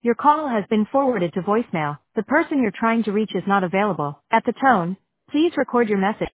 Your call has been forwarded to voicemail. The person you're trying to reach is not available. At the tone, please record your message.